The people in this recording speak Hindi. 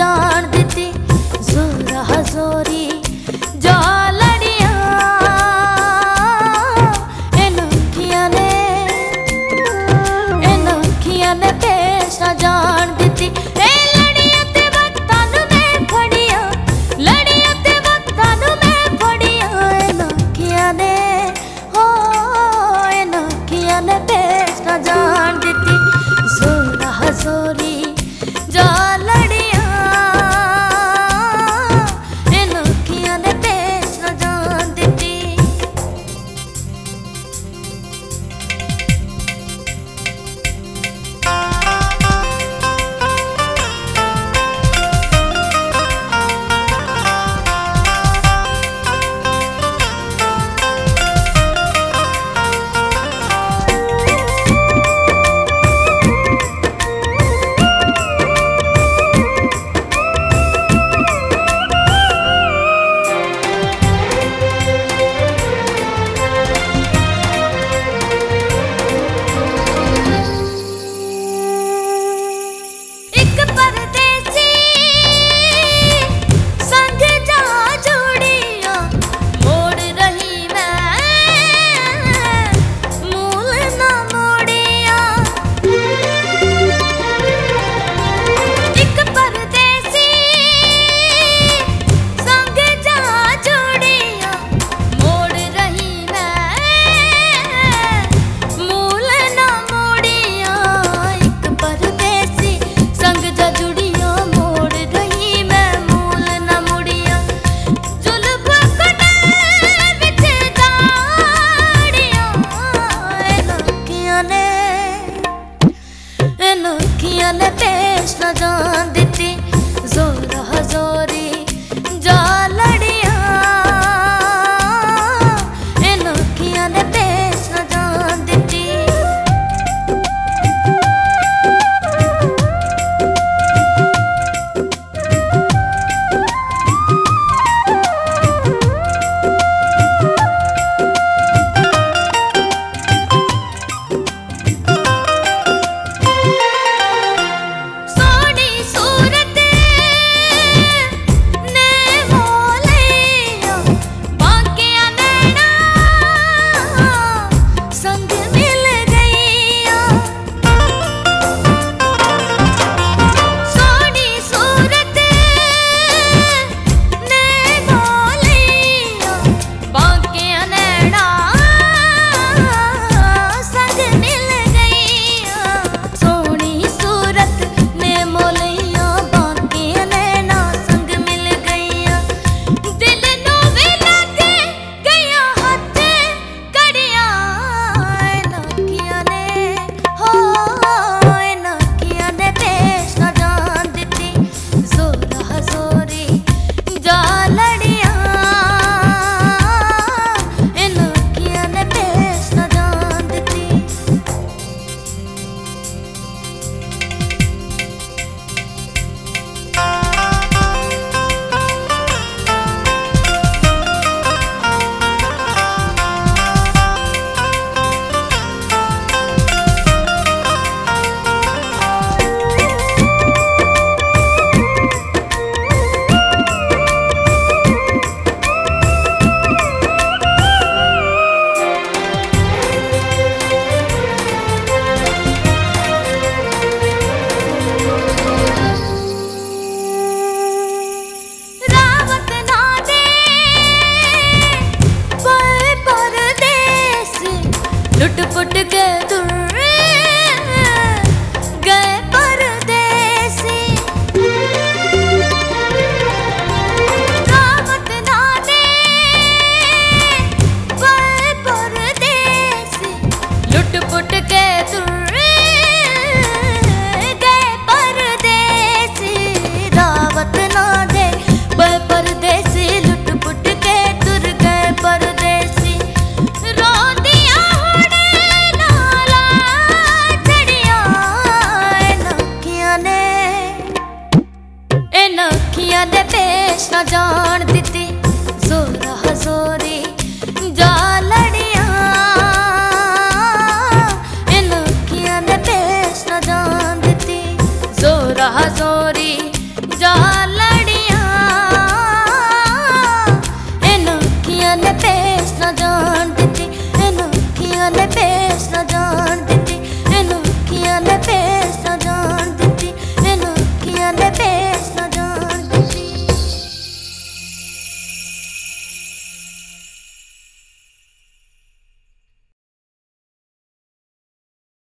जान दिती जोरा हजोरी जा लड़िया इनखिया ने पेश ना जान दिती लड़िया ते वक्तां नूं मैं फड़िया लड़िया ते वक्तां नूं मैं फड़िया इनखिया ने हो इनखिया ने पेश ना जान दिती जोरा हजोरी जा लड़िया इनखिया ने पेश ना जान दिती। इनखिया ने पेश ना जान दिती जोरा हजोरी जा लड़िया इनखिया ने पेश ना जान दिती। लुट-पुट के दूर गए परदेसी रावत ना दे गए परदेसी लुट-पुट के दूर गए परदेसी रावत ना दे गए परदेसी लुट-पुट के दूर गए परदेसी इनखिया ने पेश ना जान दिती जोरा हजोरी जा लड़िया इनखिया ने पेश ना जान दिती जोरा हजोरी जा यार